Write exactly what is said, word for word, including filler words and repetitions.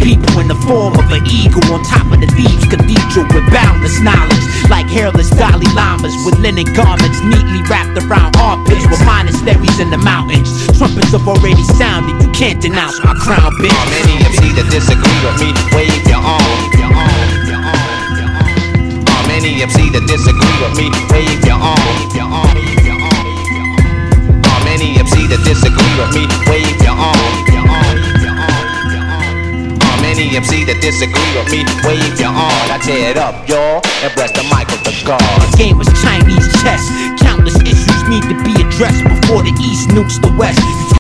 people in the form of an eagle on top of the Thebes cathedral with boundless knowledge, like hairless Dalai Lamas with linen garments neatly wrapped around armpits, with monasteries in the mountains. Trumpets have already sounded, you can't denounce my crown, bitch. How many M C that disagree with me? Wave your arm. How many M C that disagree with me? Wave your arm. How many M C that disagree with me? Wave your arm. How many M C that disagree with me? Wave your arm. I tear it up, y'all, and bless the mic of the God. The game was Chinese chess. Countless issues need to be addressed before the East nukes the West.